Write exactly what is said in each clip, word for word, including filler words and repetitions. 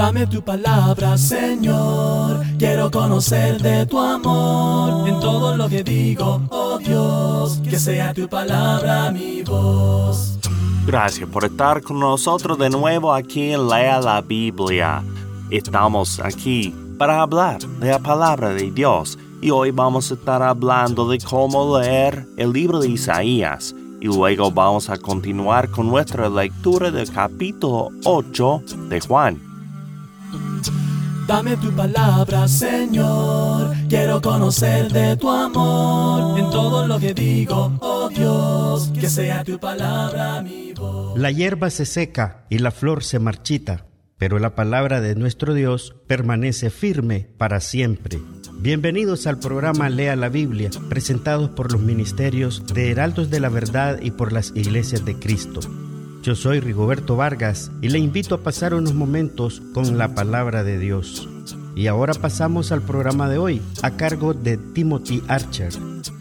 Dame tu palabra, Señor, quiero conocer de tu amor. En todo lo que digo, oh Dios, que sea tu palabra mi voz. Gracias por estar con nosotros de nuevo aquí en Lea la Biblia. Estamos aquí para hablar de la palabra de Dios y hoy vamos a estar hablando de cómo leer el libro de Isaías y luego vamos a continuar con nuestra lectura del capítulo ocho de Juan. Dame tu palabra, Señor, quiero conocer de tu amor. En todo lo que digo, oh Dios, que sea tu palabra mi voz. La hierba se seca y la flor se marchita, pero la palabra de nuestro Dios permanece firme para siempre. Bienvenidos al programa Lea la Biblia, presentados por los ministerios de Heraldos de la Verdad y por las Iglesias de Cristo. Yo soy Rigoberto Vargas y le invito a pasar unos momentos con la palabra de Dios. Y ahora pasamos al programa de hoy, a cargo de Timothy Archer.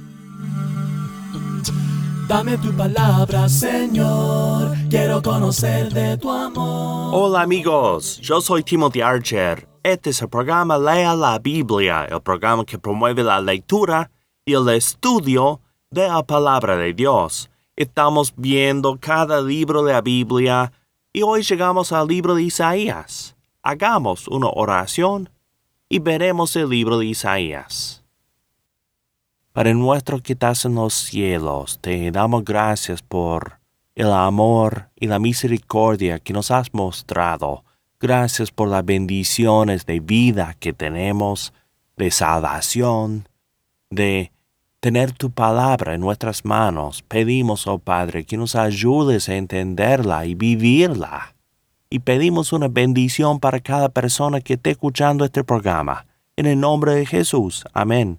Dame tu palabra, Señor, quiero conocer de tu amor. Hola amigos, yo soy Timothy Archer. Este es el programa Lea la Biblia, el programa que promueve la lectura y el estudio de la palabra de Dios. Estamos viendo cada libro de la Biblia y hoy llegamos al libro de Isaías. Hagamos una oración y veremos el libro de Isaías. Padre nuestro que estás en los cielos, te damos gracias por el amor y la misericordia que nos has mostrado. Gracias por las bendiciones de vida que tenemos, de salvación, de tener tu palabra en nuestras manos. Pedimos, oh Padre, que nos ayudes a entenderla y vivirla. Y pedimos una bendición para cada persona que esté escuchando este programa. En el nombre de Jesús. Amén.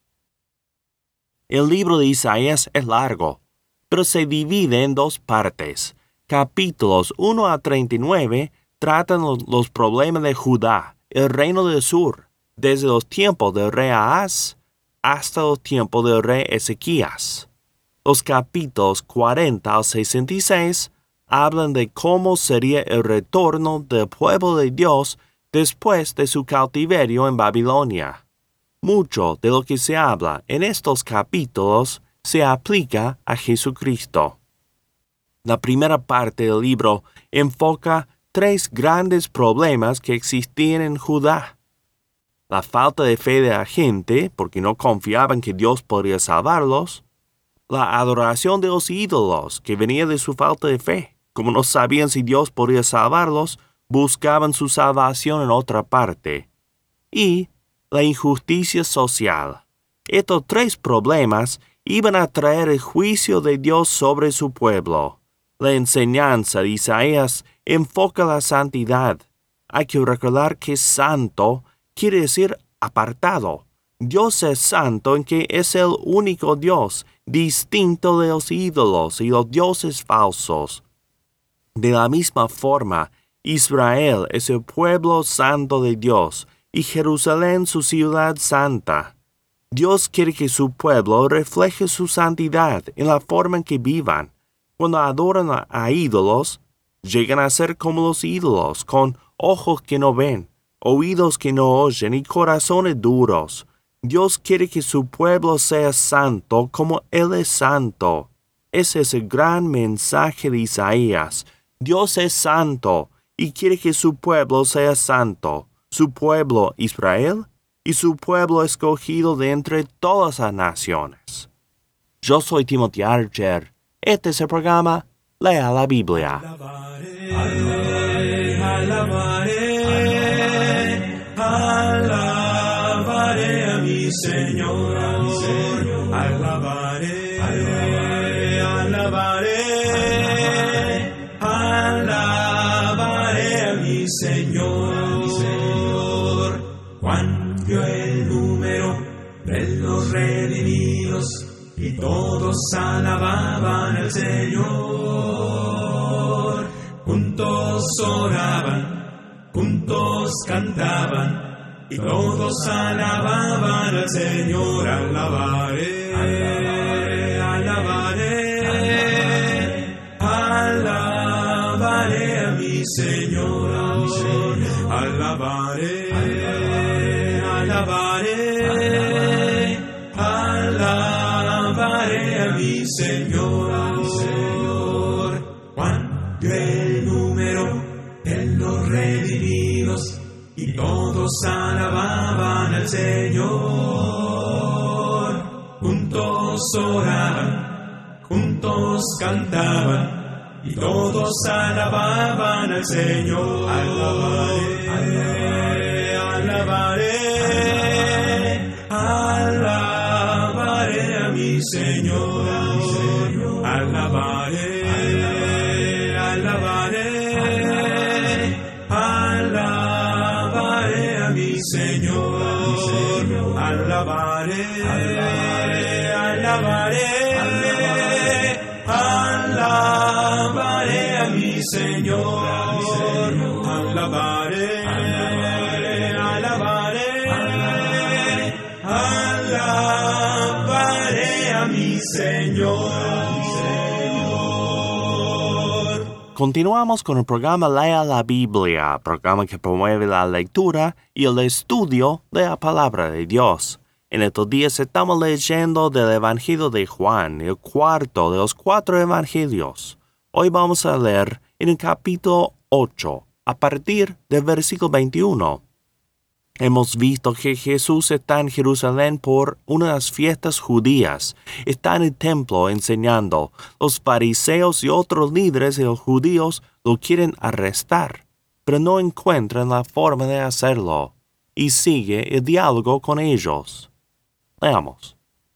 El libro de Isaías es largo, pero se divide en dos partes. Capítulos uno a treinta y nueve tratan los, los problemas de Judá, el reino del sur, desde los tiempos del rey Ahaz hasta los tiempos del rey Ezequías. Los capítulos cuarenta al sesenta y seis hablan de cómo sería el retorno del pueblo de Dios después de su cautiverio en Babilonia. Mucho de lo que se habla en estos capítulos se aplica a Jesucristo. La primera parte del libro enfoca tres grandes problemas que existían en Judá. La falta de fe de la gente, porque no confiaban que Dios podría salvarlos. La adoración de los ídolos, que venía de su falta de fe. Como no sabían si Dios podría salvarlos, buscaban su salvación en otra parte. Y la injusticia social. Estos tres problemas iban a traer el juicio de Dios sobre su pueblo. La enseñanza de Isaías enfoca la santidad. Hay que recordar que santo quiere decir apartado. Dios es santo en que es el único Dios, distinto de los ídolos y los dioses falsos. De la misma forma, Israel es el pueblo santo de Dios y Jerusalén su ciudad santa. Dios quiere que su pueblo refleje su santidad en la forma en que vivan. Cuando adoran a, a ídolos, llegan a ser como los ídolos, con ojos que no ven, oídos que no oyen y corazones duros. Dios quiere que su pueblo sea santo como Él es santo. Ese es el gran mensaje de Isaías. Dios es santo y quiere que su pueblo sea santo, su pueblo Israel y su pueblo escogido de entre todas las naciones. Yo soy Timothy Archer. Este es el programa Lea la Biblia. Alabaré, alabaré, alabaré, alabaré a mi Señor, a mi Señor. Alabaré, alabaré, alabaré, alabaré a mi Señor, a mi Señor. Juan vio el número de los redimidos y todos alababan al Señor. Juntos oraban, juntos cantaban, y todos alababan al Señor. Alabaré, alabaré, alabaré, alabaré a mi Señor, a mi Señor. alabaré, alabaré, alabaré a mi Señor, Señor. Cuán el número de los redimidos, y todos alababan al Señor. Juntos oraban, juntos cantaban, y todos alababan al Señor. Alabaré, alabaré, alabaré a mi Señor. Alabaré, alabaré, alabaré a mi Señor. Alabaré, alabaré, alabaré a mi Señor. Alabaré, alabaré, alabaré a mi Señor. Continuamos con el programa Lea la Biblia, programa que promueve la lectura y el estudio de la palabra de Dios. En estos días estamos leyendo del Evangelio de Juan, el cuarto de los cuatro evangelios. Hoy vamos a leer en el capítulo ocho, a partir del versículo veintiuno. Hemos visto que Jesús está en Jerusalén por una de las fiestas judías. Está en el templo enseñando. Los fariseos y otros líderes de los judíos lo quieren arrestar, pero no encuentran la forma de hacerlo, y sigue el diálogo con ellos. Leamos.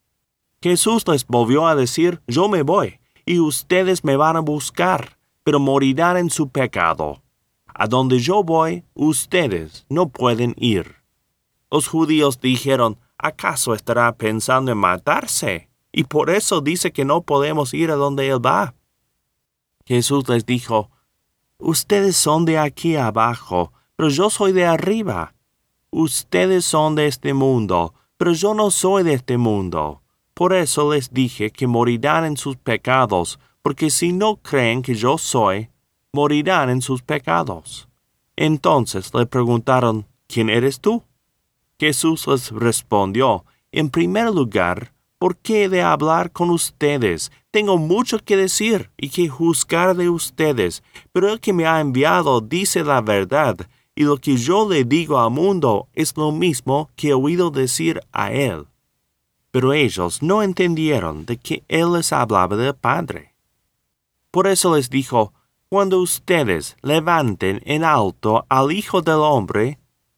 Jesús les volvió a decir, yo me voy, y ustedes me van a buscar, pero morirán en su pecado. A donde yo voy, ustedes no pueden ir. Los judíos dijeron, ¿acaso estará pensando en matarse? Y por eso dice que no podemos ir a donde él va. Jesús les dijo, ustedes son de aquí abajo, pero yo soy de arriba. Ustedes son de este mundo, pero yo no soy de este mundo. Por eso les dije que morirán en sus pecados, porque si no creen que yo soy, morirán en sus pecados. Entonces le preguntaron, ¿quién eres tú? Jesús les respondió, en primer lugar, ¿por qué he de hablar con ustedes? Tengo mucho que decir y que juzgar de ustedes, pero el que me ha enviado dice la verdad, y lo que yo le digo al mundo es lo mismo que he oído decir a él. Pero ellos no entendieron de que él les hablaba del Padre. Por eso les dijo, cuando ustedes levanten en alto al Hijo del Hombre,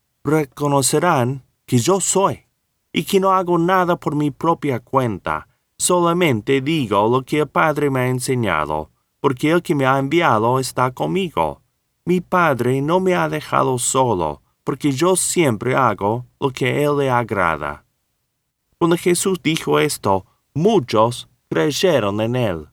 reconocerán que yo soy, y que no hago nada por mi propia cuenta, solamente digo lo que el Padre me ha enseñado, porque el que me ha enviado está conmigo. Mi Padre no me ha dejado solo, porque yo siempre hago lo que a él le agrada. Cuando Jesús dijo esto, muchos creyeron en él.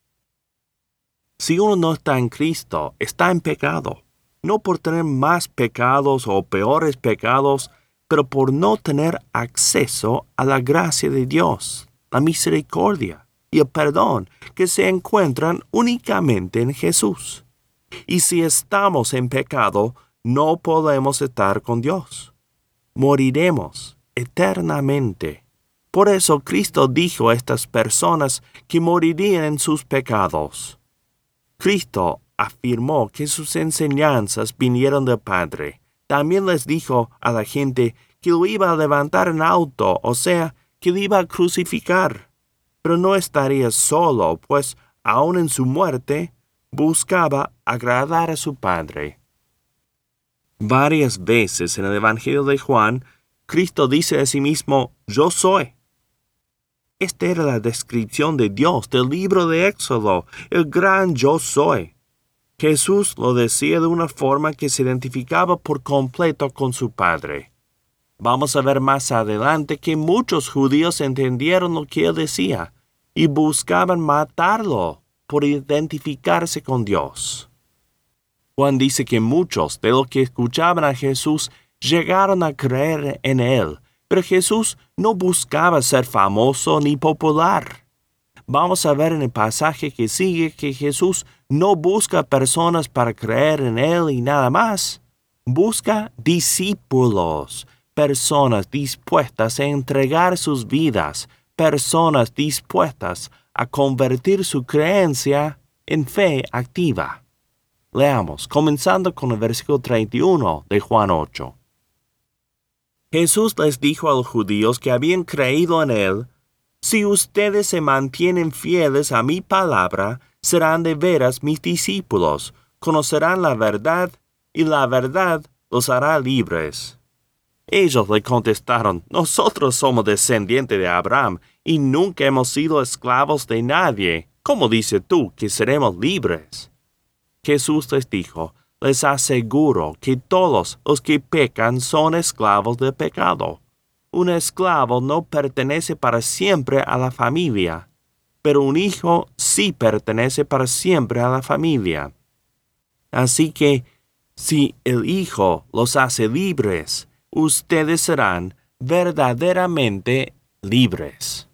Si uno no está en Cristo, está en pecado, no por tener más pecados o peores pecados, pero por no tener acceso a la gracia de Dios, la misericordia y el perdón que se encuentran únicamente en Jesús. Y si estamos en pecado, no podemos estar con Dios. Moriremos eternamente. Por eso Cristo dijo a estas personas que morirían en sus pecados. Cristo afirmó que sus enseñanzas vinieron del Padre. También les dijo a la gente que lo iba a levantar en alto, o sea, que lo iba a crucificar. Pero no estaría solo, pues aun en su muerte, buscaba agradar a su Padre. Varias veces en el Evangelio de Juan, Cristo dice a sí mismo, yo soy. Esta era la descripción de Dios del libro de Éxodo, el gran yo soy. Jesús lo decía de una forma que se identificaba por completo con su Padre. Vamos a ver más adelante que muchos judíos entendieron lo que él decía y buscaban matarlo por identificarse con Dios. Juan dice que muchos de los que escuchaban a Jesús llegaron a creer en él, pero Jesús no buscaba ser famoso ni popular. Vamos a ver en el pasaje que sigue que Jesús no busca personas para creer en él y nada más. busca discípulos, personas dispuestas a entregar sus vidas, personas dispuestas a convertir su creencia en fe activa. Leamos, comenzando con el versículo treinta y uno de Juan ocho. Jesús les dijo a los judíos que habían creído en él: si ustedes se mantienen fieles a mi palabra, serán de veras mis discípulos, conocerán la verdad, y la verdad los hará libres. Ellos le contestaron: nosotros somos descendientes de Abraham, y nunca hemos sido esclavos de nadie. ¿Cómo dices tú que seremos libres? Jesús les dijo: les aseguro que todos los que pecan son esclavos del pecado. Un esclavo no pertenece para siempre a la familia, pero un hijo sí pertenece para siempre a la familia. Así que, si el Hijo los hace libres, ustedes serán verdaderamente libres.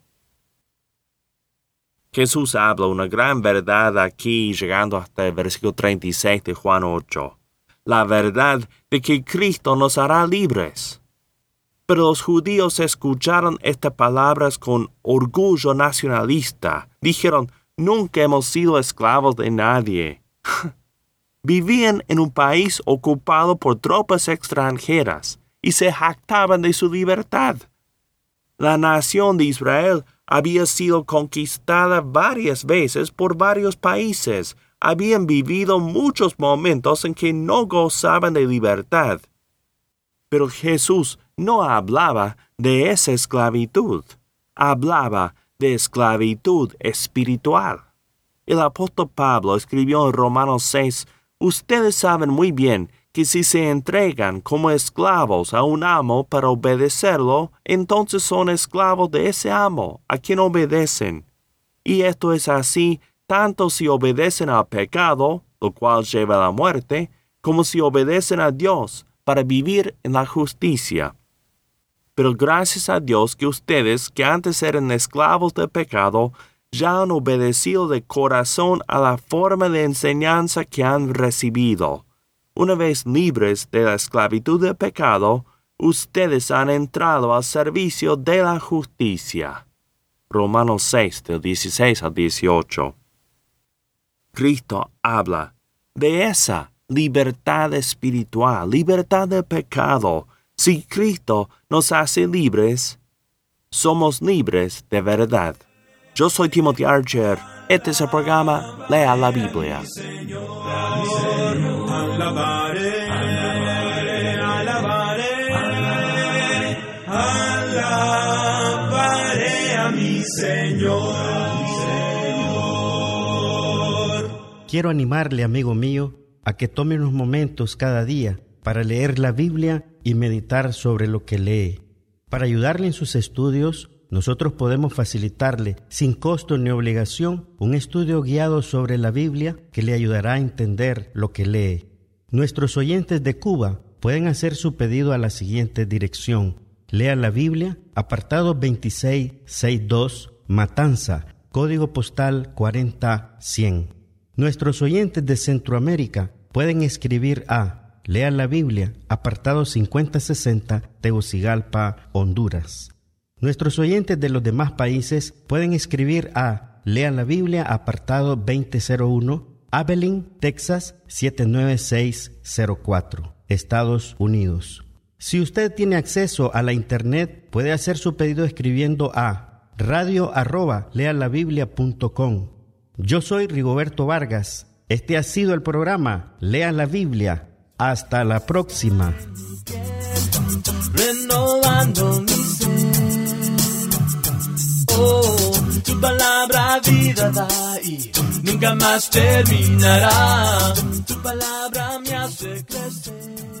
Jesús habla una gran verdad aquí, llegando hasta el versículo treinta y seis de Juan ocho. La verdad de que Cristo nos hará libres. Pero los judíos escucharon estas palabras con orgullo nacionalista. Dijeron: nunca hemos sido esclavos de nadie. Vivían en un país ocupado por tropas extranjeras y se jactaban de su libertad. La nación de Israel había sido conquistada varias veces por varios países. Habían vivido muchos momentos en que no gozaban de libertad. Pero Jesús no hablaba de esa esclavitud. Hablaba de esclavitud espiritual. El apóstol Pablo escribió en Romanos seis: ustedes saben muy bien que si se entregan como esclavos a un amo para obedecerlo, entonces son esclavos de ese amo a quien obedecen. Y esto es así tanto si obedecen al pecado, lo cual lleva a la muerte, como si obedecen a Dios para vivir en la justicia. Pero gracias a Dios que ustedes, que antes eran esclavos del pecado, ya han obedecido de corazón a la forma de enseñanza que han recibido. Una vez libres de la esclavitud del pecado, ustedes han entrado al servicio de la justicia. Romanos seis, del dieciséis al dieciocho. Cristo habla de esa libertad espiritual, libertad del pecado. Si Cristo nos hace libres, somos libres de verdad. Yo soy Timothy Archer. Este es el programa Lea la Biblia. Alabaré, alabaré, alabaré, alabaré a mi Señor. Quiero animarle, amigo mío, a que tome unos momentos cada día para leer la Biblia y meditar sobre lo que lee. Para ayudarle en sus estudios, nosotros podemos facilitarle, sin costo ni obligación, un estudio guiado sobre la Biblia que le ayudará a entender lo que lee. Nuestros oyentes de Cuba pueden hacer su pedido a la siguiente dirección: Lea la Biblia, apartado veintiséis sesenta y dos, Matanza, código postal cuarenta cien. Nuestros oyentes de Centroamérica pueden escribir a Lea la Biblia, apartado cincuenta sesenta, Tegucigalpa, Honduras. Nuestros oyentes de los demás países pueden escribir a Lea la Biblia, apartado veinte cero uno, Abilene, Texas siete nueve seis cero cuatro, Estados Unidos. Si usted tiene acceso a la internet, puede hacer su pedido escribiendo a radio arroba lealabiblia punto com. Yo soy Rigoberto Vargas. Este ha sido el programa Lea la Biblia. Hasta la próxima. Renovando mi ser. Oh, tu palabra vida da y nunca más terminará. Tu palabra me hace crecer.